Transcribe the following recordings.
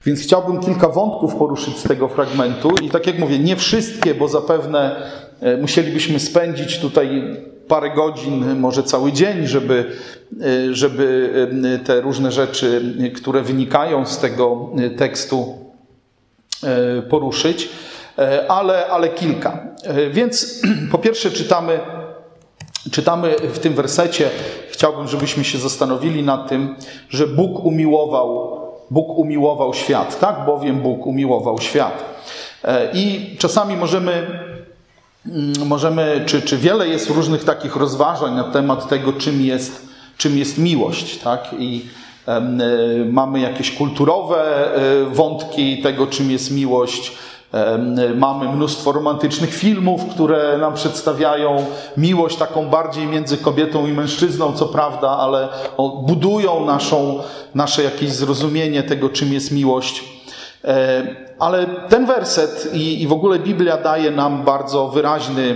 Więc chciałbym kilka wątków poruszyć z tego fragmentu i tak jak mówię, nie wszystkie, bo zapewne musielibyśmy spędzić tutaj parę godzin, może cały dzień, żeby te różne rzeczy, które wynikają z tego tekstu, poruszyć, ale kilka. Więc po pierwsze czytamy w tym wersecie, chciałbym, żebyśmy się zastanowili nad tym, że Bóg umiłował świat, tak? Bowiem Bóg umiłował świat. I czasami możemy czy wiele jest różnych takich rozważań na temat tego, czym jest miłość, tak? I mamy jakieś kulturowe wątki tego, czym jest miłość. Mamy mnóstwo romantycznych filmów, które nam przedstawiają miłość taką bardziej między kobietą i mężczyzną, co prawda, ale budują nasze jakieś zrozumienie tego, czym jest miłość. Ale ten werset i w ogóle Biblia daje nam bardzo wyraźny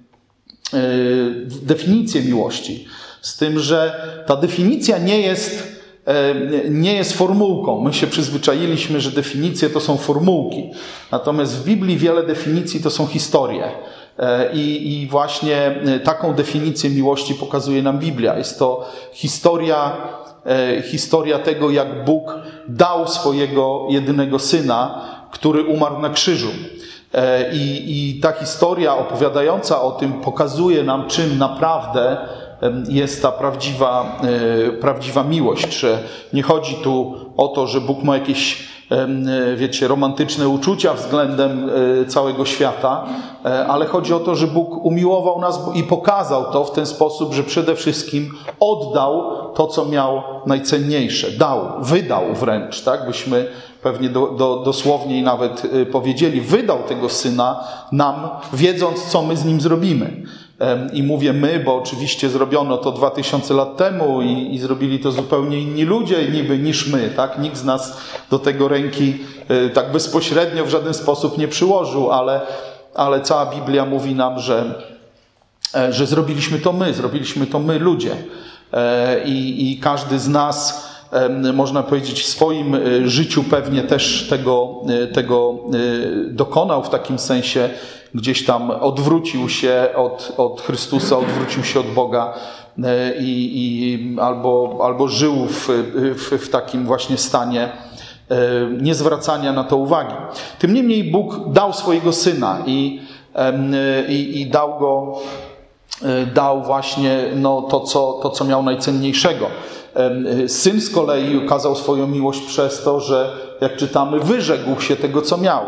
definicję miłości. Z tym, że ta definicja nie jest formułką. My się przyzwyczailiśmy, że definicje to są formułki. Natomiast w Biblii wiele definicji to są historie. I właśnie taką definicję miłości pokazuje nam Biblia. Jest to historia tego, jak Bóg dał swojego jedynego Syna, który umarł na krzyżu. I ta historia opowiadająca o tym pokazuje nam, czym naprawdę jest ta prawdziwa miłość, że nie chodzi tu o to, że Bóg ma jakieś, romantyczne uczucia względem całego świata, ale chodzi o to, że Bóg umiłował nas i pokazał to w ten sposób, że przede wszystkim oddał to, co miał najcenniejsze. Wydał wręcz, tak? Byśmy pewnie dosłowniej nawet powiedzieli, wydał tego Syna nam, wiedząc, co my z Nim zrobimy. I mówię my, bo oczywiście zrobiono to 2000 lat temu i zrobili to zupełnie inni ludzie niż my, tak? Nikt z nas do tego ręki tak bezpośrednio w żaden sposób nie przyłożył, ale cała Biblia mówi nam, że zrobiliśmy to my ludzie. I każdy z nas, można powiedzieć, w swoim życiu pewnie też tego dokonał w takim sensie, gdzieś tam odwrócił się od Chrystusa, odwrócił się od Boga albo żył w takim właśnie stanie niezwracania na to uwagi. Tym niemniej Bóg dał swojego Syna i dał właśnie to, co miał najcenniejszego. Syn z kolei okazał swoją miłość przez to, że, jak czytamy, wyrzekł się tego, co miał.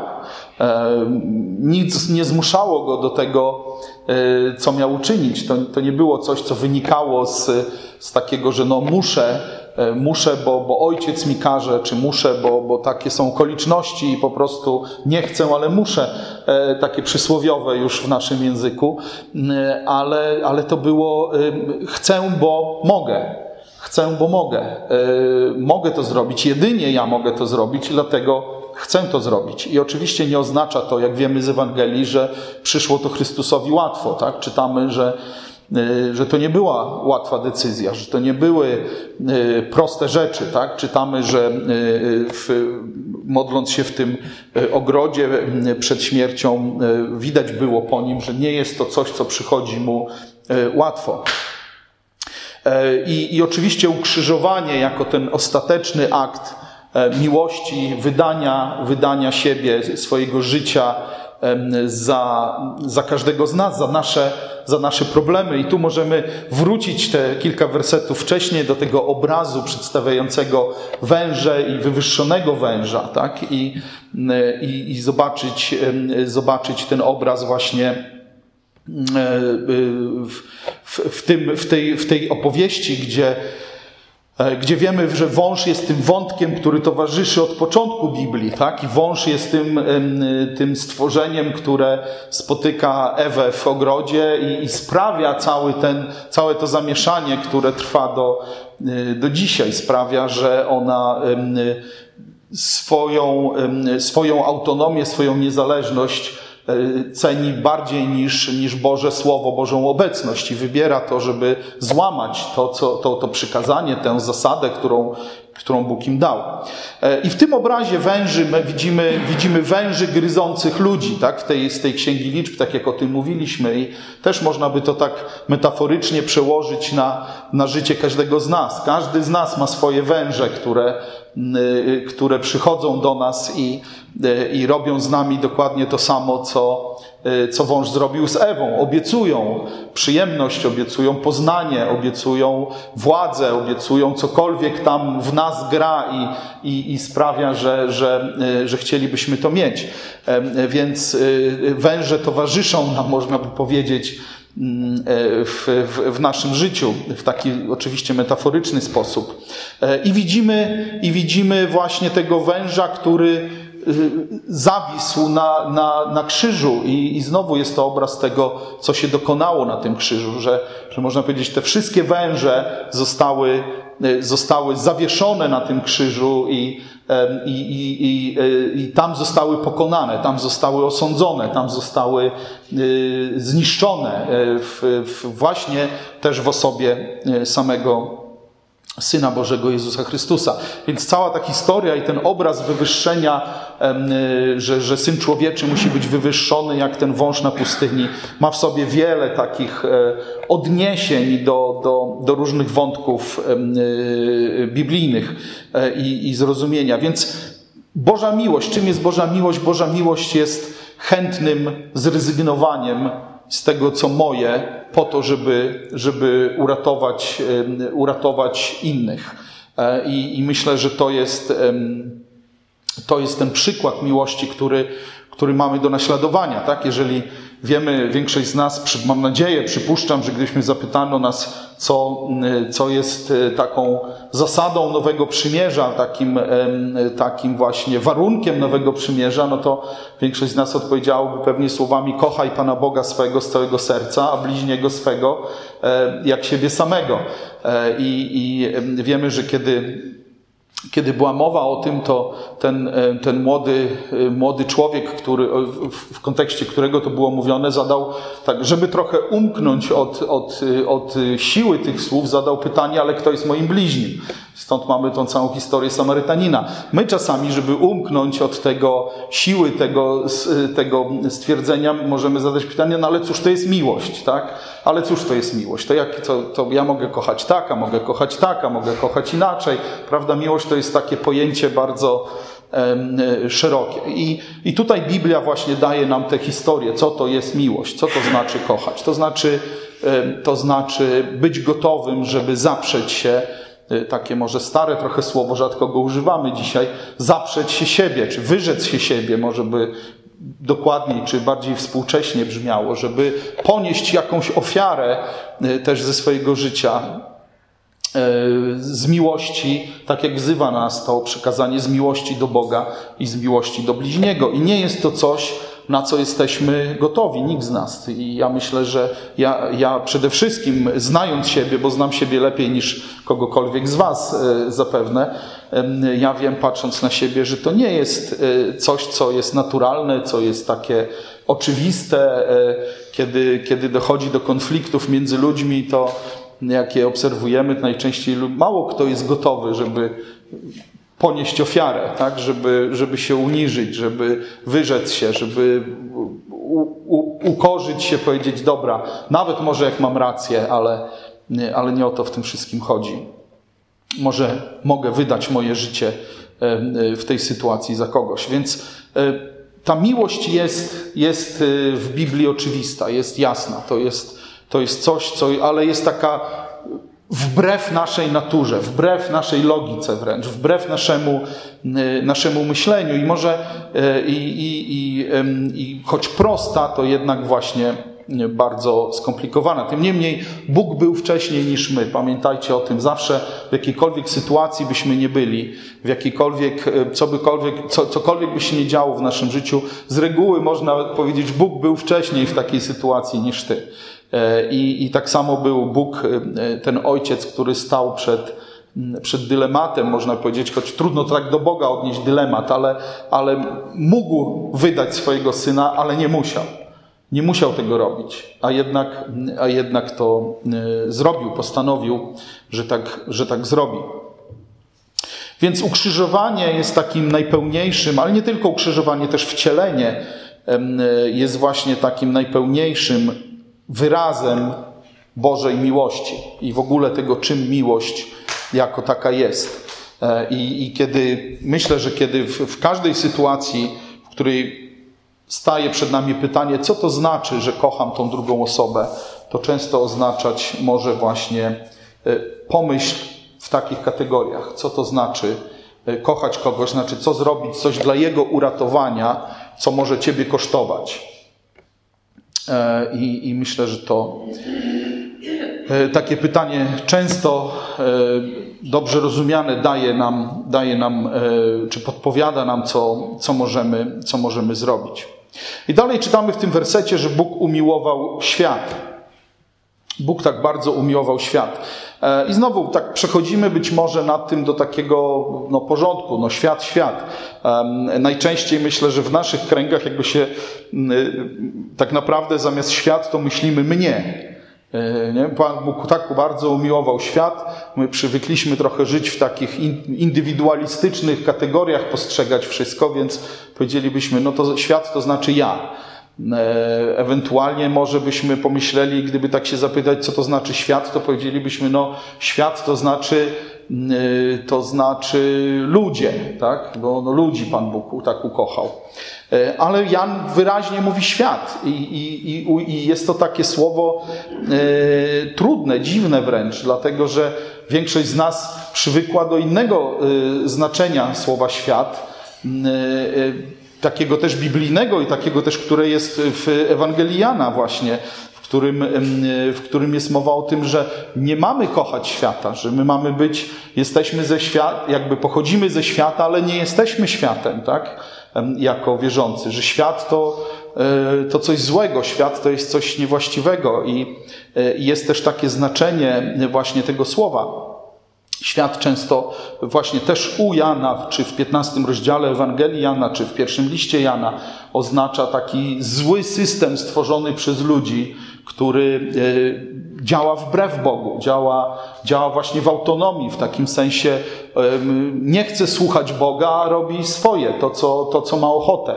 Nic nie zmuszało go do tego, co miał uczynić. To nie było coś, co wynikało z takiego, że muszę, bo ojciec mi każe, czy muszę, bo takie są okoliczności i po prostu nie chcę, ale muszę. Takie przysłowiowe już w naszym języku. Ale to było chcę, bo mogę. Chcę, bo mogę. Mogę to zrobić. Jedynie ja mogę to zrobić i dlatego chcę to zrobić. I oczywiście nie oznacza to, jak wiemy z Ewangelii, że przyszło to Chrystusowi łatwo. Tak? Czytamy, że to nie była łatwa decyzja, że to nie były proste rzeczy. Tak? Czytamy, że modląc się w tym ogrodzie przed śmiercią, widać było po nim, że nie jest to coś, co przychodzi mu łatwo. I oczywiście ukrzyżowanie jako ten ostateczny akt miłości, wydania siebie, swojego życia za każdego z nas, za nasze problemy. I tu możemy wrócić te kilka wersetów wcześniej do tego obrazu przedstawiającego węże i wywyższonego węża, tak? I zobaczyć ten obraz właśnie w tej opowieści, gdzie wiemy, że wąż jest tym wątkiem, który towarzyszy od początku Biblii, tak? I wąż jest tym stworzeniem, które spotyka Ewę w ogrodzie i sprawia całe to zamieszanie, które trwa do dzisiaj. Sprawia, że ona swoją autonomię, swoją niezależność ceni bardziej niż Boże Słowo, Bożą obecność i wybiera to, żeby złamać to przykazanie, tę zasadę, którą Bóg im dał. I w tym obrazie węży my widzimy węży gryzących ludzi, tak? Z tej Księgi Liczb, tak jak o tym mówiliśmy. I też można by to tak metaforycznie przełożyć na życie każdego z nas. Każdy z nas ma swoje węże, które przychodzą do nas i robią z nami dokładnie to samo, co wąż zrobił z Ewą. Obiecują przyjemność, obiecują poznanie, obiecują władzę, obiecują cokolwiek tam w nas gra i sprawia, że chcielibyśmy to mieć. Więc węże towarzyszą nam, można by powiedzieć, w naszym życiu, w taki oczywiście metaforyczny sposób. I widzimy właśnie tego węża, który zawisł na krzyżu i znowu jest to obraz tego, co się dokonało na tym krzyżu, że można powiedzieć, te wszystkie węże zostały zawieszone na tym krzyżu i tam zostały pokonane, tam zostały osądzone, tam zostały zniszczone właśnie też w osobie samego Syna Bożego Jezusa Chrystusa. Więc cała ta historia i ten obraz wywyższenia, że Syn Człowieczy musi być wywyższony jak ten wąż na pustyni, ma w sobie wiele takich odniesień do różnych wątków biblijnych i zrozumienia. Więc Boża miłość, czym jest Boża miłość? Boża miłość jest chętnym zrezygnowaniem z tego, co moje, po to, żeby uratować innych. I myślę, że to jest ten przykład miłości, który mamy do naśladowania. Tak? Jeżeli wiemy, większość z nas, mam nadzieję, przypuszczam, że gdybyśmy zapytano nas, co jest taką zasadą Nowego Przymierza, takim właśnie warunkiem Nowego Przymierza, no to większość z nas odpowiedziałoby pewnie słowami: kochaj Pana Boga swego z całego serca, a bliźniego swego jak siebie samego. I wiemy, że kiedy była mowa o tym, to ten młody człowiek, w kontekście którego to było mówione, zadał, tak, żeby trochę umknąć od siły tych słów, zadał pytanie: ale kto jest moim bliźnim? Stąd mamy tą całą historię Samarytanina. My czasami, żeby umknąć od siły tego stwierdzenia, możemy zadać pytanie: no ale cóż to jest miłość, tak? Ale cóż to jest miłość? To ja mogę kochać tak, a mogę kochać tak, a mogę kochać inaczej. Prawda? Miłość to jest takie pojęcie bardzo szerokie. I tutaj Biblia właśnie daje nam tę historię, co to jest miłość, co to znaczy kochać. To znaczy być gotowym, żeby zaprzeć się, takie może stare trochę słowo, rzadko go używamy dzisiaj, zaprzeć się siebie, czy wyrzec się siebie, może by dokładniej, czy bardziej współcześnie brzmiało, żeby ponieść jakąś ofiarę też ze swojego życia, z miłości, tak jak wzywa nas to przykazanie, z miłości do Boga i z miłości do bliźniego. I nie jest to coś, na co jesteśmy gotowi, nikt z nas. I ja myślę, że ja przede wszystkim, znając siebie, bo znam siebie lepiej niż kogokolwiek z was zapewne, ja wiem, patrząc na siebie, że to nie jest coś, co jest naturalne, co jest takie oczywiste. Kiedy dochodzi do konfliktów między ludźmi, to jakie obserwujemy, to najczęściej mało kto jest gotowy, żeby ponieść ofiarę, tak? Żeby się uniżyć, żeby wyrzec się, żeby ukorzyć się, powiedzieć: dobra, nawet może jak mam rację, ale nie o to w tym wszystkim chodzi. Może mogę wydać moje życie w tej sytuacji za kogoś. Więc ta miłość jest w Biblii oczywista, jest jasna. To jest coś, ale jest taka wbrew naszej naturze, wbrew naszej logice wręcz, wbrew naszemu myśleniu. I może choć prosta, to jednak właśnie bardzo skomplikowana. Tym niemniej Bóg był wcześniej niż my. Pamiętajcie o tym zawsze, w jakiejkolwiek sytuacji byśmy nie byli, w jakiejkolwiek, cokolwiek by się nie działo w naszym życiu, z reguły można powiedzieć, Bóg był wcześniej w takiej sytuacji niż ty. I tak samo był Bóg, ten Ojciec, który stał przed dylematem, można powiedzieć, choć trudno to tak do Boga odnieść dylemat, ale mógł wydać swojego Syna, ale nie musiał. Nie musiał tego robić, a jednak to zrobił, postanowił, że tak zrobi. Więc ukrzyżowanie jest takim najpełniejszym, ale nie tylko ukrzyżowanie, też wcielenie jest właśnie takim najpełniejszym wyrazem Bożej miłości i w ogóle tego, czym miłość jako taka jest. I kiedy myślę, że kiedy w każdej sytuacji, w której staje przed nami pytanie, co to znaczy, że kocham tą drugą osobę, to często oznaczać może właśnie pomyśl w takich kategoriach. Co to znaczy kochać kogoś, znaczy co zrobić, coś dla jego uratowania, co może ciebie kosztować. I myślę, że to takie pytanie często dobrze rozumiane daje nam czy podpowiada nam, co możemy zrobić. I dalej czytamy w tym wersecie, że Bóg umiłował świat. Bóg tak bardzo umiłował świat. I znowu tak przechodzimy być może nad tym do takiego porządku, świat. Najczęściej myślę, że w naszych kręgach jakby się tak naprawdę zamiast świat to myślimy mnie. Nie? Pan Bóg tak bardzo umiłował świat, my przywykliśmy trochę żyć w takich indywidualistycznych kategoriach, postrzegać wszystko, więc powiedzielibyśmy, to świat to znaczy ja. Ewentualnie może byśmy pomyśleli, gdyby tak się zapytać, co to znaczy świat, to powiedzielibyśmy, świat to znaczy ludzie, tak? Bo ludzi Pan Bóg tak ukochał. Ale Jan wyraźnie mówi świat i jest to takie słowo trudne, dziwne wręcz, dlatego że większość z nas przywykła do innego znaczenia słowa świat, takiego też biblijnego i takiego też, które jest w Ewangelii Jana właśnie, w którym jest mowa o tym, że nie mamy kochać świata, że my jesteśmy ze świata, jakby pochodzimy ze świata, ale nie jesteśmy światem, tak? Jako wierzący, że świat to coś złego, świat to jest coś niewłaściwego i jest też takie znaczenie właśnie tego słowa. Świat często właśnie też u Jana, czy w 15 rozdziale Ewangelii Jana, czy w pierwszym liście Jana oznacza taki zły system stworzony przez ludzi, który działa wbrew Bogu, działa właśnie w autonomii, w takim sensie nie chce słuchać Boga, a robi swoje, to co ma ochotę.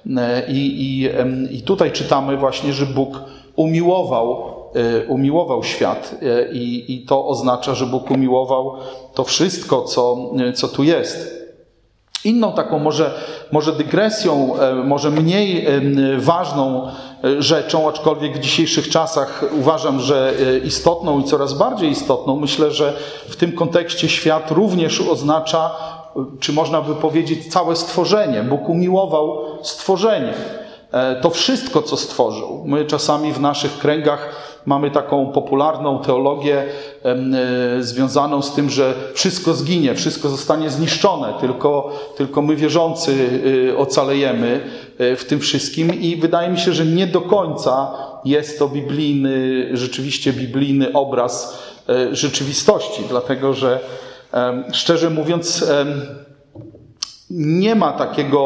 I tutaj czytamy właśnie, że Bóg umiłował świat i to oznacza, że Bóg umiłował to wszystko, co tu jest. Inną taką może dygresją, może mniej ważną rzeczą, aczkolwiek w dzisiejszych czasach uważam, że istotną i coraz bardziej istotną, myślę, że w tym kontekście świat również oznacza, czy można by powiedzieć, całe stworzenie. Bóg umiłował stworzenie. To wszystko, co stworzył. My czasami w naszych kręgach mamy taką popularną teologię związaną z tym, że wszystko zginie, wszystko zostanie zniszczone, tylko my wierzący ocalejemy w tym wszystkim i wydaje mi się, że nie do końca jest to rzeczywiście biblijny obraz rzeczywistości, dlatego że szczerze mówiąc nie ma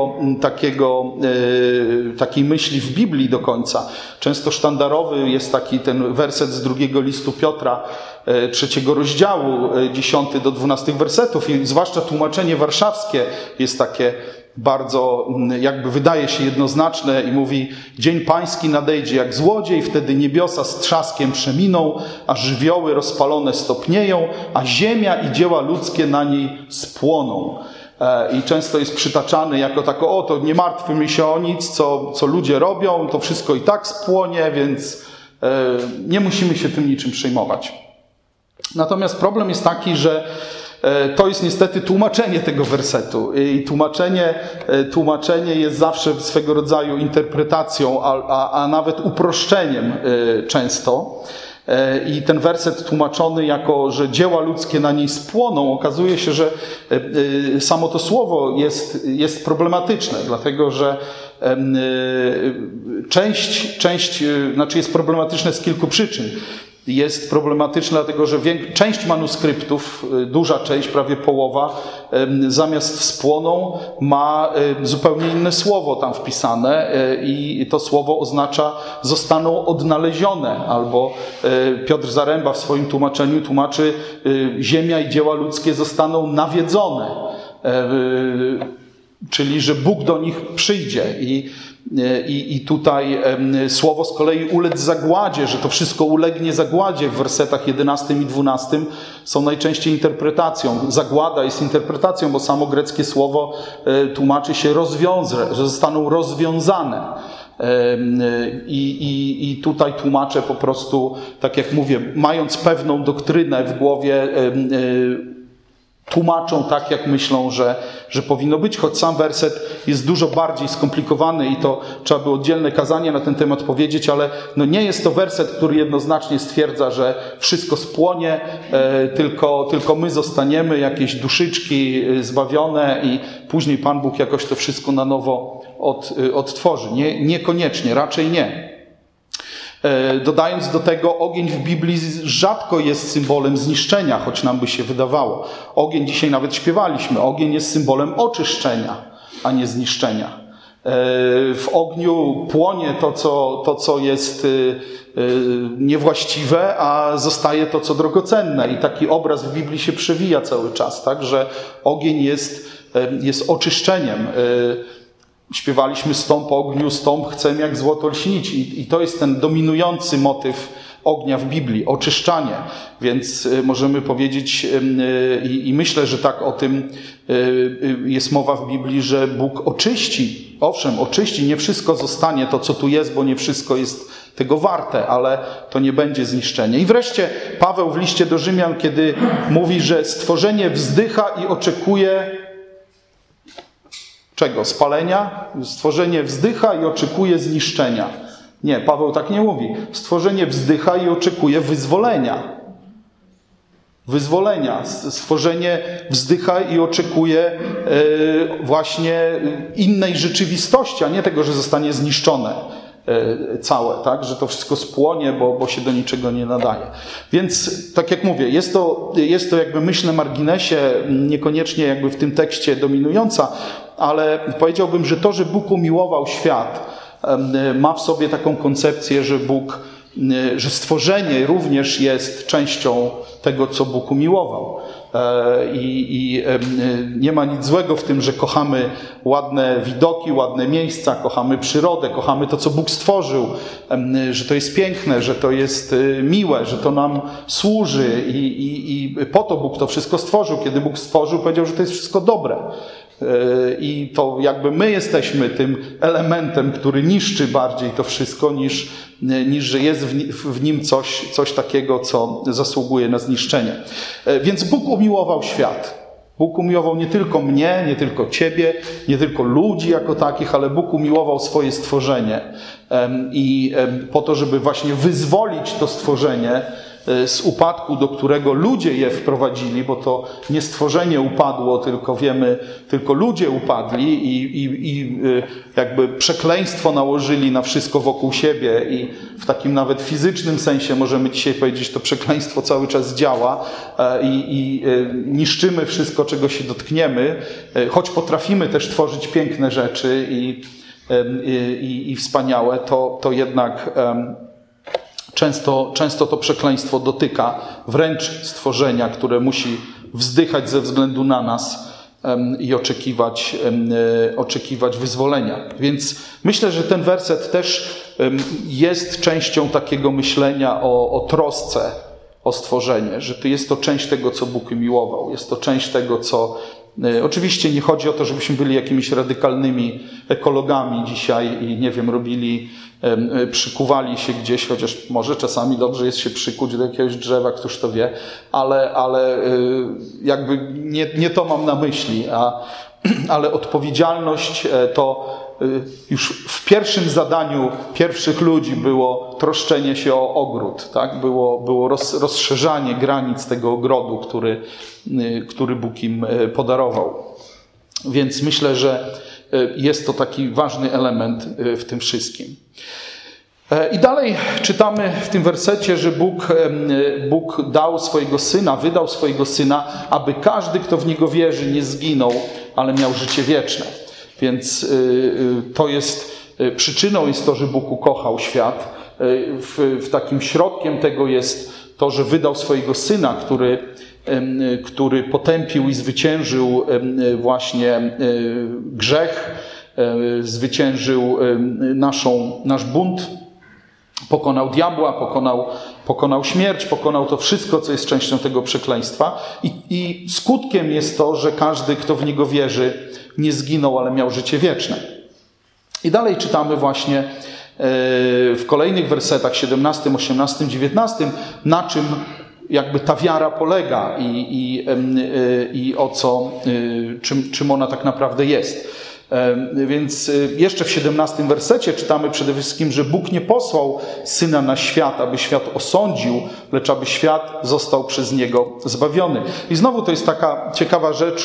takiej myśli w Biblii do końca. Często sztandarowy jest taki ten werset z 2 listu Piotra, 3 rozdziału, 10 do 12 wersetów i zwłaszcza tłumaczenie warszawskie jest takie bardzo, jakby wydaje się jednoznaczne i mówi: dzień pański nadejdzie jak złodziej, wtedy niebiosa z trzaskiem przeminą, a żywioły rozpalone stopnieją, a ziemia i dzieła ludzkie na niej spłoną. I często jest przytaczany jako tako, to nie martwmy się o nic, co ludzie robią, to wszystko i tak spłonie, więc nie musimy się tym niczym przejmować. Natomiast problem jest taki, że to jest niestety tłumaczenie tego wersetu i tłumaczenie jest zawsze swego rodzaju interpretacją, a nawet uproszczeniem często. I ten werset tłumaczony jako, że dzieła ludzkie na niej spłoną, okazuje się, że samo to słowo jest problematyczne, dlatego że jest problematyczne z kilku przyczyn. Jest problematyczne dlatego, że część manuskryptów, duża część, prawie połowa, zamiast spłoną ma zupełnie inne słowo tam wpisane i to słowo oznacza zostaną odnalezione, albo Piotr Zaręba w swoim tłumaczeniu tłumaczy ziemia i dzieła ludzkie zostaną nawiedzone. czyli że Bóg do nich przyjdzie. I tutaj słowo z kolei ulec zagładzie, że to wszystko ulegnie zagładzie w wersetach 11 i 12 są najczęściej interpretacją. Zagłada jest interpretacją, bo samo greckie słowo tłumaczy się że zostaną rozwiązane. I tutaj tłumaczę po prostu, tak jak mówię, mając pewną doktrynę w głowie, tłumaczą tak, jak myślą, że powinno być, choć sam werset jest dużo bardziej skomplikowany i to trzeba by oddzielne kazanie na ten temat powiedzieć, ale no nie jest to werset, który jednoznacznie stwierdza, że wszystko spłonie, tylko my zostaniemy, jakieś duszyczki zbawione i później Pan Bóg jakoś to wszystko na nowo odtworzy. Niekoniecznie, raczej nie. Dodając do tego, ogień w Biblii rzadko jest symbolem zniszczenia, choć nam by się wydawało. Ogień, dzisiaj nawet śpiewaliśmy, ogień jest symbolem oczyszczenia, a nie zniszczenia. W ogniu płonie to, co jest niewłaściwe, a zostaje to, co drogocenne. I taki obraz w Biblii się przewija cały czas, tak, że ogień jest oczyszczeniem. Śpiewaliśmy stąp ogniu, stąp chcę jak złoto lśnić. I to jest ten dominujący motyw ognia w Biblii, oczyszczanie. Więc możemy powiedzieć, i myślę, że tak o tym jest mowa w Biblii, że Bóg oczyści. Owszem, oczyści, nie wszystko zostanie to, co tu jest, bo nie wszystko jest tego warte, ale to nie będzie zniszczenie. I wreszcie Paweł w liście do Rzymian, kiedy mówi, że stworzenie wzdycha i oczekuje czego? Spalenia? Stworzenie wzdycha i oczekuje zniszczenia. Nie, Paweł tak nie mówi. Stworzenie wzdycha i oczekuje wyzwolenia. Wyzwolenia. Stworzenie wzdycha i oczekuje właśnie innej rzeczywistości, a nie tego, że zostanie zniszczone całe, tak? Że to wszystko spłonie, bo się do niczego nie nadaje. Więc, tak jak mówię, jest to jakby myśl na marginesie, niekoniecznie jakby w tym tekście dominująca, ale powiedziałbym, że to, że Bóg umiłował świat, ma w sobie taką koncepcję, że stworzenie również jest częścią tego, co Bóg umiłował. I nie ma nic złego w tym, że kochamy ładne widoki, ładne miejsca, kochamy przyrodę, kochamy to, co Bóg stworzył, że to jest piękne, że to jest miłe, że to nam służy i po to Bóg to wszystko stworzył. Kiedy Bóg stworzył, powiedział, że to jest wszystko dobre. I to jakby my jesteśmy tym elementem, który niszczy bardziej to wszystko, niż że jest w nim coś takiego, co zasługuje na zniszczenie. Więc Bóg umiłował świat. Bóg umiłował nie tylko mnie, nie tylko ciebie, nie tylko ludzi jako takich, ale Bóg umiłował swoje stworzenie. I po to, żeby właśnie wyzwolić to stworzenie z upadku, do którego ludzie je wprowadzili, bo to nie stworzenie upadło, tylko wiemy, tylko ludzie upadli i jakby przekleństwo nałożyli na wszystko wokół siebie i w takim nawet fizycznym sensie możemy dzisiaj powiedzieć, to przekleństwo cały czas działa i niszczymy wszystko, czego się dotkniemy, choć potrafimy też tworzyć piękne rzeczy i wspaniałe, to jednak Często to przekleństwo dotyka wręcz stworzenia, które musi wzdychać ze względu na nas i oczekiwać wyzwolenia. Więc myślę, że ten werset też jest częścią takiego myślenia o trosce o stworzenie, że jest to część tego, co Bóg umiłował. Jest to część tego, co... Oczywiście nie chodzi o to, żebyśmy byli jakimiś radykalnymi ekologami dzisiaj i, nie wiem, przykuwali się gdzieś, chociaż może czasami dobrze jest się przykuć do jakiegoś drzewa, któż to wie, ale jakby nie to mam na myśli, ale odpowiedzialność to już w pierwszym zadaniu pierwszych ludzi było troszczenie się o ogród, tak? Było rozszerzanie granic tego ogrodu, który Bóg im podarował. Więc myślę, że jest to taki ważny element w tym wszystkim. I dalej czytamy w tym wersecie, że Bóg dał swojego Syna, wydał swojego Syna, aby każdy, kto w Niego wierzy, nie zginął, ale miał życie wieczne. Więc to jest przyczyną jest to, że Bóg ukochał świat. W takim środkiem tego jest to, że wydał swojego Syna, który który potępił i zwyciężył właśnie grzech, zwyciężył nasz bunt, pokonał diabła, pokonał śmierć, pokonał to wszystko, co jest częścią tego przekleństwa. I skutkiem jest to, że każdy, kto w Niego wierzy, nie zginął, ale miał życie wieczne. I dalej czytamy właśnie w kolejnych wersetach 17, 18, 19, na czym jakby ta wiara polega i o co, czym ona tak naprawdę jest. Więc jeszcze w 17 wersecie czytamy przede wszystkim, że Bóg nie posłał Syna na świat, aby świat osądził, lecz aby świat został przez Niego zbawiony. I znowu to jest taka ciekawa rzecz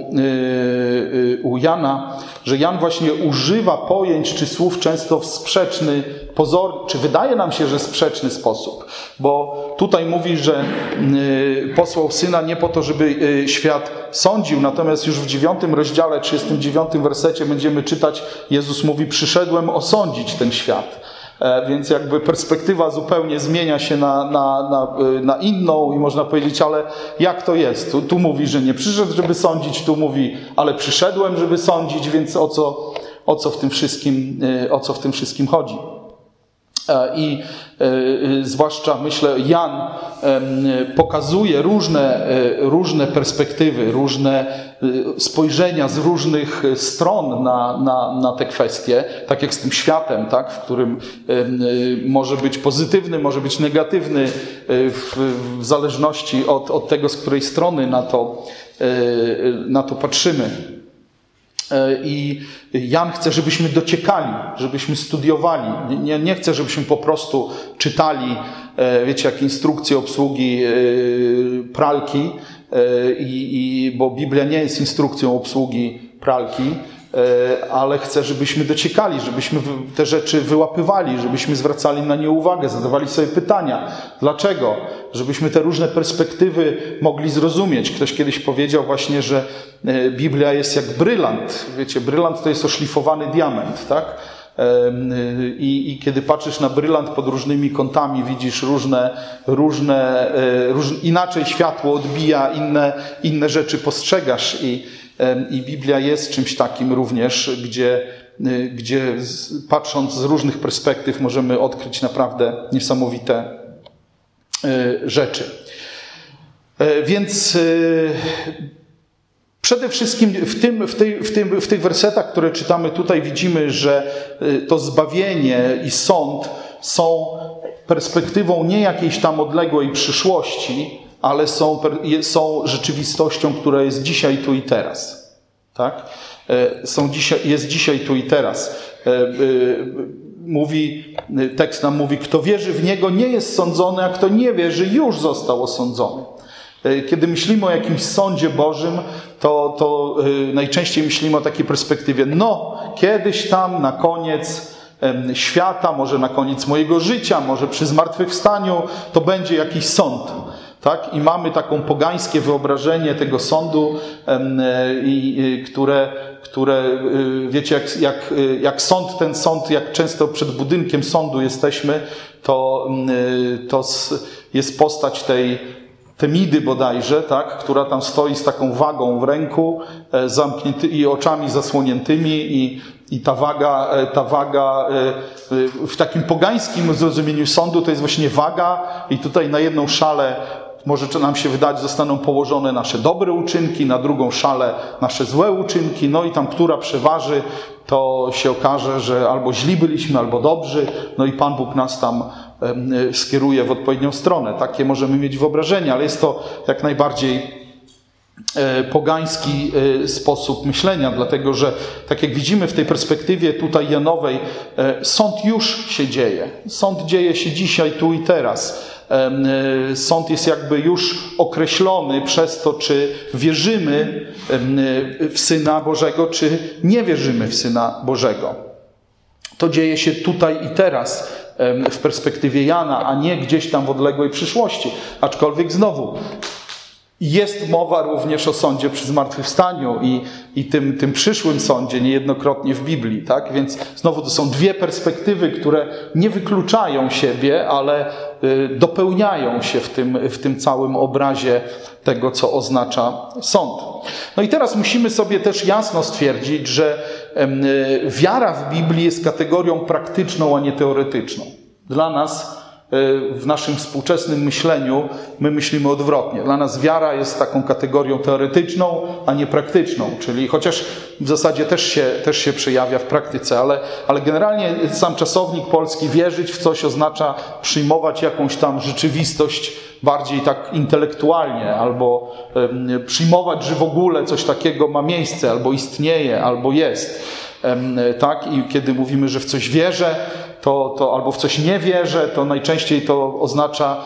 u Jana, że Jan właśnie używa pojęć czy słów często w sprzeczny, czy wydaje nam się, że sprzeczny sposób. Bo tutaj mówi, że posłał Syna nie po to, żeby świat sądził, natomiast już w 9 rozdziale, 39 wersecie będziemy czytać, Jezus mówi, przyszedłem osądzić ten świat. Więc jakby perspektywa zupełnie zmienia się na inną i można powiedzieć, ale jak to jest? Tu mówi, że nie przyszedł, żeby sądzić, tu mówi, ale przyszedłem, żeby sądzić, więc o co w tym wszystkim chodzi? I zwłaszcza, myślę, Jan pokazuje różne perspektywy, różne spojrzenia z różnych stron na te kwestie, tak jak z tym światem, tak, w którym może być pozytywny, może być negatywny, w zależności od tego, z której strony na to patrzymy. I Jan chce, żebyśmy dociekali, żebyśmy studiowali. Nie chce, żebyśmy po prostu czytali, wiecie, jak instrukcje obsługi pralki, bo Biblia nie jest instrukcją obsługi pralki, ale chce, żebyśmy dociekali, żebyśmy te rzeczy wyłapywali, żebyśmy zwracali na nie uwagę, zadawali sobie pytania. Dlaczego? Żebyśmy te różne perspektywy mogli zrozumieć. Ktoś kiedyś powiedział właśnie, że Biblia jest jak brylant. Wiecie, brylant to jest oszlifowany diament, tak? I kiedy patrzysz na brylant pod różnymi kątami, widzisz różne inaczej światło odbija, inne rzeczy postrzegasz i Biblia jest czymś takim również, gdzie patrząc z różnych perspektyw możemy odkryć naprawdę niesamowite rzeczy. Więc przede wszystkim w tych wersetach, które czytamy tutaj, widzimy, że to zbawienie i sąd są perspektywą nie jakiejś tam odległej przyszłości, ale są rzeczywistością, która jest dzisiaj, tu i teraz. Tak? Jest dzisiaj, tu i teraz. Tekst nam mówi, kto wierzy w Niego, nie jest sądzony, a kto nie wierzy, już został osądzony. Kiedy myślimy o jakimś sądzie Bożym, to najczęściej myślimy o takiej perspektywie, kiedyś tam na koniec świata, może na koniec mojego życia, może przy zmartwychwstaniu, to będzie jakiś sąd. Tak? I mamy taką pogańskie wyobrażenie tego sądu, które wiecie, jak ten sąd, jak często przed budynkiem sądu jesteśmy, to jest postać tej Temidy bodajże, tak? Która tam stoi z taką wagą w ręku, i oczami zasłoniętymi i ta waga w takim pogańskim zrozumieniu sądu to jest właśnie waga i tutaj na jedną szalę może nam się wydać, zostaną położone nasze dobre uczynki, na drugą szalę nasze złe uczynki, i tam, która przeważy, to się okaże, że albo źli byliśmy, albo dobrzy, i Pan Bóg nas tam skieruje w odpowiednią stronę. Takie możemy mieć wyobrażenie, ale jest to jak najbardziej pogański sposób myślenia, dlatego że, tak jak widzimy w tej perspektywie tutaj Janowej, sąd już się dzieje. Sąd dzieje się dzisiaj, tu i teraz. Sąd jest jakby już określony przez to, czy wierzymy w Syna Bożego, czy nie wierzymy w Syna Bożego. To dzieje się tutaj i teraz w perspektywie Jana, a nie gdzieś tam w odległej przyszłości. Aczkolwiek znowu, Jest mowa również o sądzie przy zmartwychwstaniu i tym przyszłym sądzie niejednokrotnie w Biblii, tak? Więc znowu to są dwie perspektywy, które nie wykluczają siebie, ale dopełniają się w tym całym obrazie tego, co oznacza sąd. No i teraz musimy sobie też jasno stwierdzić, że wiara w Biblii jest kategorią praktyczną, a nie teoretyczną. Dla nas w naszym współczesnym myśleniu my myślimy odwrotnie. Dla nas wiara jest taką kategorią teoretyczną, a nie praktyczną. Czyli chociaż w zasadzie też się przejawia w praktyce, ale generalnie sam czasownik polski wierzyć w coś oznacza przyjmować jakąś tam rzeczywistość bardziej tak intelektualnie, albo przyjmować, że w ogóle coś takiego ma miejsce, albo istnieje, albo jest. Tak? I kiedy mówimy, że w coś wierzę, to albo w coś nie wierzę, to najczęściej to oznacza,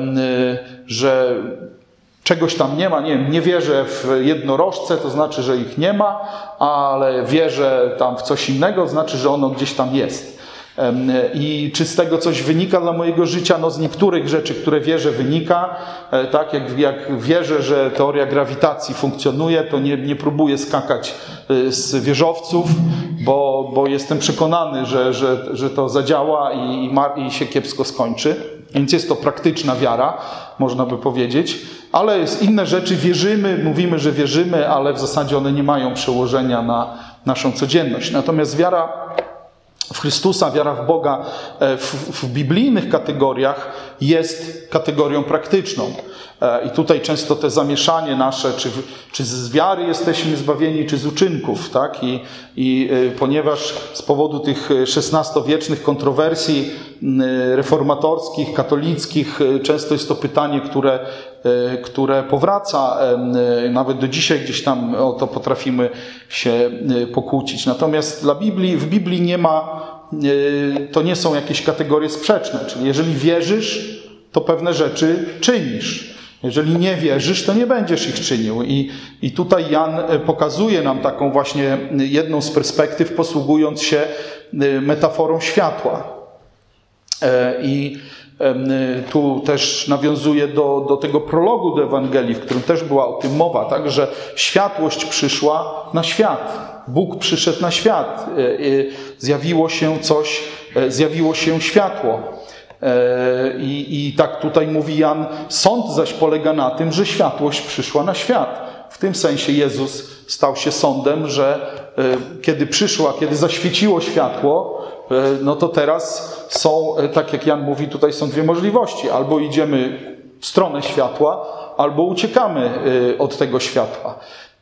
że czegoś tam nie ma. Nie wierzę w jednorożce, to znaczy, że ich nie ma, ale wierzę tam w coś innego, znaczy, że ono gdzieś tam jest. I czy z tego coś wynika dla mojego życia? No z niektórych rzeczy, które wierzę, wynika. Tak, jak wierzę, że teoria grawitacji funkcjonuje, to nie próbuję skakać z wieżowców, bo jestem przekonany, że to zadziała i się kiepsko skończy. Więc jest to praktyczna wiara, można by powiedzieć. Ale jest inne rzeczy wierzymy, mówimy, że wierzymy, ale w zasadzie one nie mają przełożenia na naszą codzienność. Natomiast wiara w Chrystusa, wiara w Boga w biblijnych kategoriach jest kategorią praktyczną. I tutaj często te zamieszanie nasze, czy z wiary jesteśmy zbawieni, czy z uczynków, tak? I ponieważ z powodu tych XVI-wiecznych kontrowersji reformatorskich, katolickich, często jest to pytanie, które powraca, nawet do dzisiaj gdzieś tam o to potrafimy się pokłócić. Natomiast w Biblii nie ma, to nie są jakieś kategorie sprzeczne, czyli jeżeli wierzysz, to pewne rzeczy czynisz. Jeżeli nie wierzysz, to nie będziesz ich czynił. I tutaj Jan pokazuje nam taką właśnie jedną z perspektyw, posługując się metaforą światła. I tu też nawiązuje do tego prologu do Ewangelii, w którym też była o tym mowa, tak, że światłość przyszła na świat. Bóg przyszedł na świat. Zjawiło się światło. I tak tutaj mówi Jan, sąd zaś polega na tym, że światłość przyszła na świat. W tym sensie Jezus stał się sądem, że kiedy zaświeciło światło, no to teraz są, tak jak Jan mówi, tutaj są dwie możliwości. Albo idziemy w stronę światła, albo uciekamy od tego światła.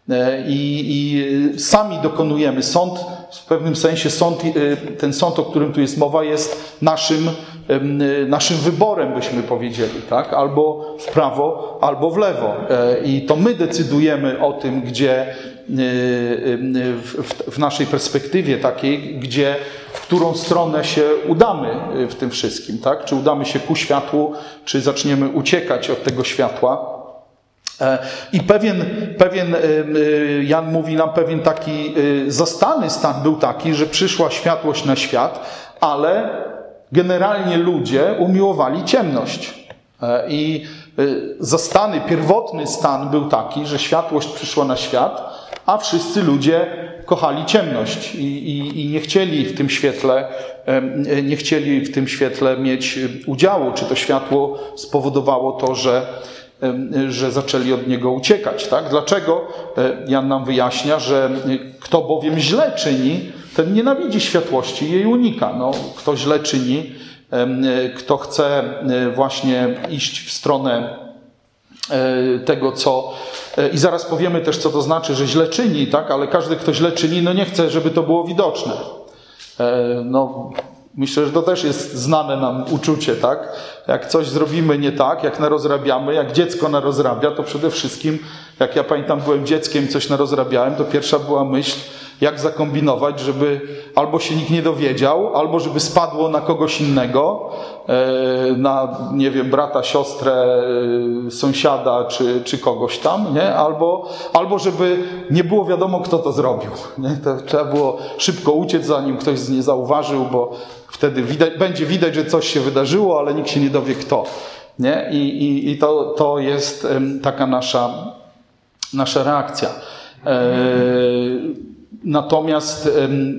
I sami dokonujemy. Sąd, w pewnym sensie ten sąd, o którym tu jest mowa, jest naszym wyborem, byśmy powiedzieli, tak? Albo w prawo, albo w lewo. I to my decydujemy o tym, gdzie w naszej perspektywie takiej, w którą stronę się udamy w tym wszystkim, tak? Czy udamy się ku światłu, czy zaczniemy uciekać od tego światła. I Jan mówi nam, pewien taki zastany stan był taki, że przyszła światłość na świat, ale generalnie ludzie umiłowali ciemność. I zastany, pierwotny stan był taki, że światłość przyszła na świat, a wszyscy ludzie kochali ciemność i nie chcieli w tym świetle mieć udziału. Czy to światło spowodowało to, że zaczęli od niego uciekać. Tak? Dlaczego? Jan nam wyjaśnia, że kto bowiem źle czyni, ten nienawidzi światłości i jej unika. No, kto źle czyni, kto chce właśnie iść w stronę tego, co... I zaraz powiemy też, co to znaczy, że źle czyni, tak? Ale każdy, kto źle czyni, no nie chce, żeby to było widoczne. Myślę, że to też jest znane nam uczucie, tak? Jak coś zrobimy nie tak, jak narozrabiamy, jak dziecko narozrabia, to przede wszystkim, jak ja pamiętam, byłem dzieckiem i coś narozrabiałem, to pierwsza była myśl, jak zakombinować, żeby albo się nikt nie dowiedział, albo żeby spadło na kogoś innego, na, nie wiem, brata, siostrę, sąsiada, czy kogoś tam, nie? Albo żeby nie było wiadomo, kto to zrobił. Nie? To trzeba było szybko uciec, zanim ktoś nie zauważył, bo wtedy będzie widać, że coś się wydarzyło, ale nikt się nie dowie kto. Nie? I to jest taka nasza reakcja. Natomiast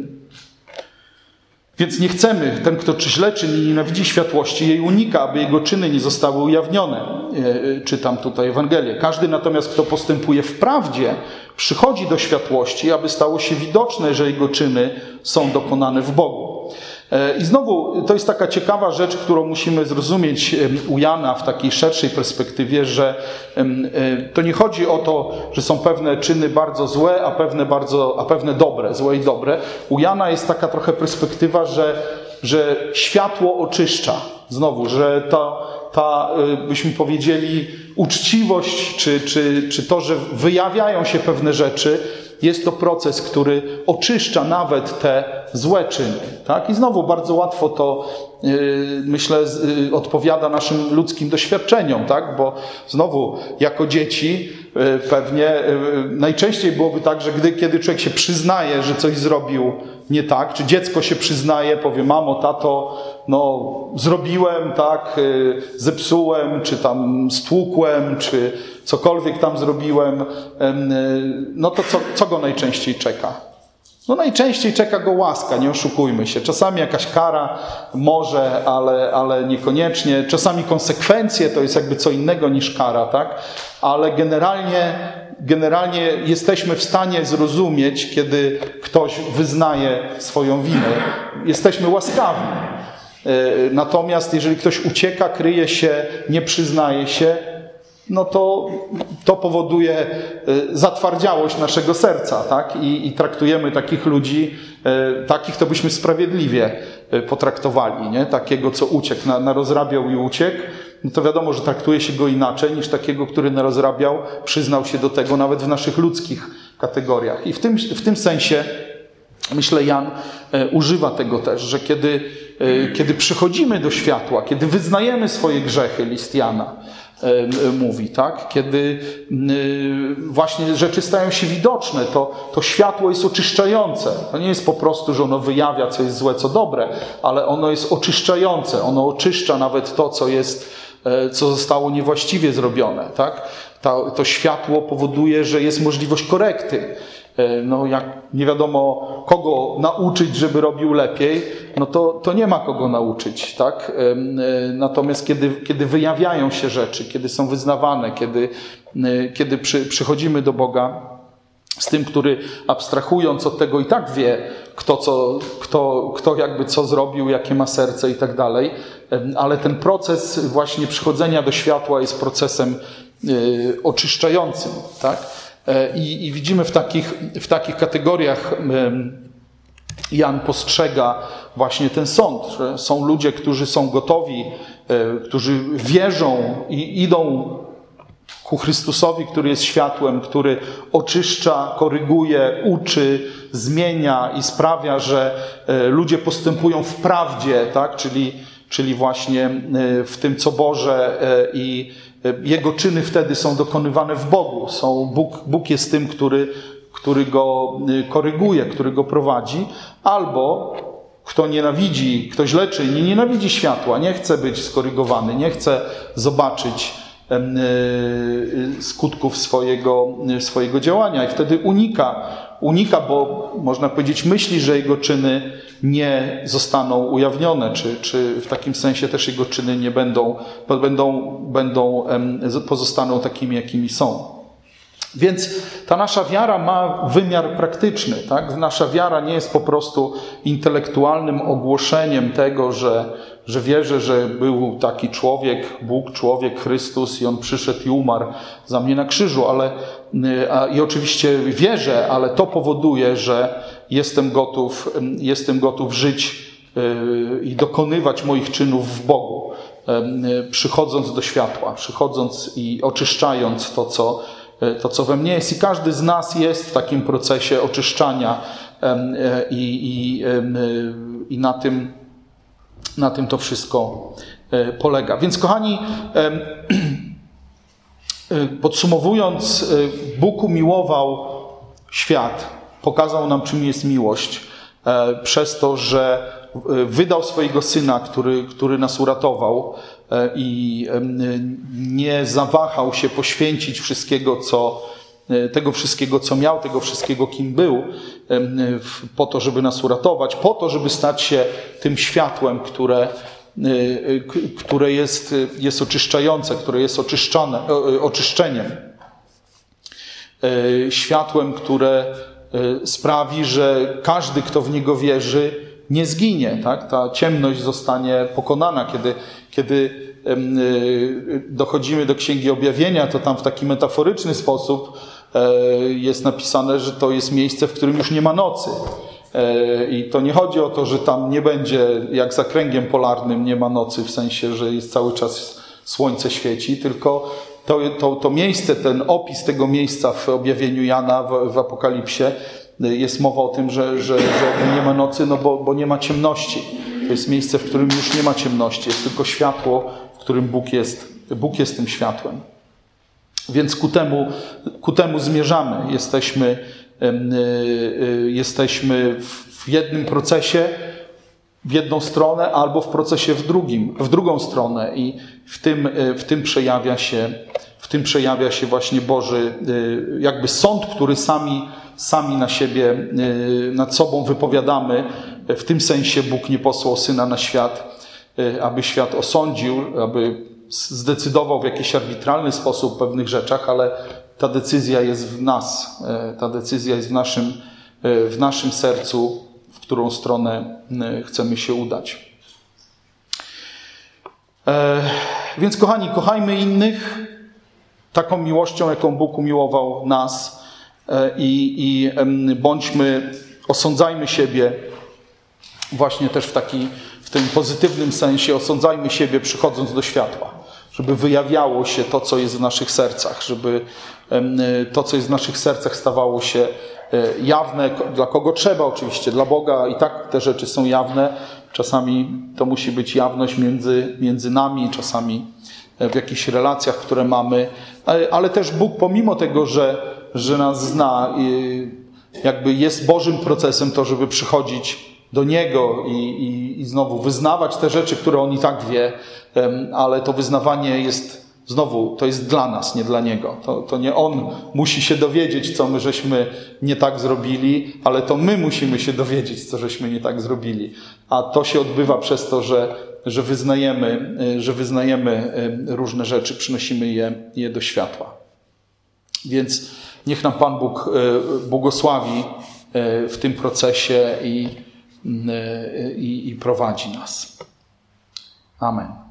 więc nie chcemy, ten kto źle czyni, nienawidzi światłości, jej unika, aby jego czyny nie zostały ujawnione. Czytam tutaj Ewangelię. Każdy natomiast, kto postępuje w prawdzie, przychodzi do światłości, aby stało się widoczne, że jego czyny są dokonane w Bogu. I znowu to jest taka ciekawa rzecz, którą musimy zrozumieć u Jana w takiej szerszej perspektywie, że to nie chodzi o to, że są pewne czyny bardzo złe, a pewne dobre, złe i dobre. U Jana jest taka trochę perspektywa, że światło oczyszcza. Znowu, że ta byśmy powiedzieli, uczciwość, czy to, że wyjawiają się pewne rzeczy, jest to proces, który oczyszcza nawet te złe czyny. Tak? I znowu bardzo łatwo to, myślę, odpowiada naszym ludzkim doświadczeniom, tak? Bo znowu jako dzieci pewnie najczęściej byłoby tak, że kiedy człowiek się przyznaje, że coś zrobił nie tak, czy dziecko się przyznaje, powie: mamo, tato, no zrobiłem, tak, zepsułem, czy tam stłukłem, czy cokolwiek tam zrobiłem, no to co go najczęściej czeka? No najczęściej czeka go łaska, nie oszukujmy się. Czasami jakaś kara może, ale niekoniecznie. Czasami konsekwencje to jest jakby co innego niż kara, tak? Ale generalnie jesteśmy w stanie zrozumieć, kiedy ktoś wyznaje swoją winę. Jesteśmy łaskawi. Natomiast jeżeli ktoś ucieka, kryje się, nie przyznaje się, no to powoduje zatwardziałość naszego serca, tak? I traktujemy takich ludzi, takich to byśmy sprawiedliwie potraktowali, nie? Takiego, co uciekł, narozrabiał i uciekł, no to wiadomo, że traktuje się go inaczej niż takiego, który narozrabiał, przyznał się do tego nawet w naszych ludzkich kategoriach. I w tym sensie, myślę, Jan używa tego też, że kiedy przychodzimy do światła, kiedy wyznajemy swoje grzechy, list Jana mówi, tak? Kiedy właśnie rzeczy stają się widoczne, to światło jest oczyszczające. To nie jest po prostu, że ono wyjawia, co jest złe, co dobre, ale ono jest oczyszczające. Ono oczyszcza nawet to, co zostało niewłaściwie zrobione, tak? To światło powoduje, że jest możliwość korekty. No jak nie wiadomo kogo nauczyć, żeby robił lepiej, no to nie ma kogo nauczyć, tak? Natomiast kiedy wyjawiają się rzeczy, kiedy są wyznawane, kiedy przychodzimy do Boga z tym, który abstrahując od tego i tak wie, kto jakby co zrobił, jakie ma serce i tak dalej, ale ten proces właśnie przychodzenia do światła jest procesem oczyszczającym, tak? I widzimy w takich kategoriach Jan postrzega właśnie ten sąd, że są ludzie, którzy są gotowi, którzy wierzą i idą ku Chrystusowi, który jest światłem, który oczyszcza, koryguje, uczy, zmienia i sprawia, że ludzie postępują w prawdzie, tak? Czyli właśnie w tym, co Boże, i jego czyny wtedy są dokonywane w Bogu. Bóg jest tym, który go koryguje, który go prowadzi. Albo kto nienawidzi, kto źle czyni, nienawidzi światła, nie chce być skorygowany, nie chce zobaczyć skutków swojego działania i wtedy unika, bo można powiedzieć, myśli, że jego czyny nie zostaną ujawnione, czy w takim sensie też jego czyny nie pozostaną takimi, jakimi są. Więc ta nasza wiara ma wymiar praktyczny. Tak? Nasza wiara nie jest po prostu intelektualnym ogłoszeniem tego, że wierzę, że był taki człowiek, Bóg, człowiek, Chrystus i On przyszedł i umarł za mnie na krzyżu. I oczywiście wierzę, ale to powoduje, że jestem gotów żyć i dokonywać moich czynów w Bogu, przychodząc do światła, przychodząc i oczyszczając to, co we mnie jest. I każdy z nas jest w takim procesie oczyszczania i na tym to wszystko polega. Więc kochani, podsumowując, Bóg umiłował świat, pokazał nam, czym jest miłość, przez to, że wydał swojego Syna, który nas uratował, i nie zawahał się poświęcić tego wszystkiego, co miał, tego wszystkiego, kim był, po to, żeby nas uratować, po to, żeby stać się tym światłem, które jest oczyszczające, które jest oczyszczeniem. Światłem, które sprawi, że każdy, kto w niego wierzy, nie zginie. Tak? Ta ciemność zostanie pokonana. Kiedy dochodzimy do Księgi Objawienia, to tam w taki metaforyczny sposób jest napisane, że to jest miejsce, w którym już nie ma nocy. I to nie chodzi o to, że tam nie będzie, jak za kręgiem polarnym, nie ma nocy, w sensie, że jest cały czas słońce świeci, tylko to miejsce, ten opis tego miejsca w objawieniu Jana, w Apokalipsie, jest mowa o tym, że nie ma nocy, no bo nie ma ciemności. To jest miejsce, w którym już nie ma ciemności, jest tylko światło, w którym Bóg jest tym światłem. Więc ku temu zmierzamy. Jesteśmy w jednym procesie, w jedną stronę, albo w procesie w drugą stronę. I w tym przejawia się właśnie Boży jakby sąd, który sami na siebie, nad sobą wypowiadamy. W tym sensie Bóg nie posłał Syna na świat, aby świat osądził, aby zdecydował w jakiś arbitralny sposób o pewnych rzeczach, ale ta decyzja jest w nas. Ta decyzja jest w naszym sercu, w którą stronę chcemy się udać. Więc kochani, kochajmy innych taką miłością, jaką Bóg umiłował nas i osądzajmy siebie właśnie też w tym pozytywnym sensie, osądzajmy siebie przychodząc do światła, żeby wyjawiało się to, co jest w naszych sercach, żeby to, co jest w naszych sercach, stawało się jawne, dla kogo trzeba oczywiście, dla Boga i tak te rzeczy są jawne. Czasami to musi być jawność między nami, czasami w jakichś relacjach, które mamy, ale też Bóg pomimo tego, że nas zna, jakby jest Bożym procesem to, żeby przychodzić do Niego i znowu wyznawać te rzeczy, które On i tak wie, ale to wyznawanie jest to jest dla nas, nie dla Niego. To nie On musi się dowiedzieć, co my żeśmy nie tak zrobili, ale to my musimy się dowiedzieć, co żeśmy nie tak zrobili. A to się odbywa przez to, że wyznajemy różne rzeczy, przynosimy je do światła. Więc niech nam Pan Bóg błogosławi w tym procesie i prowadzi nas. Amen.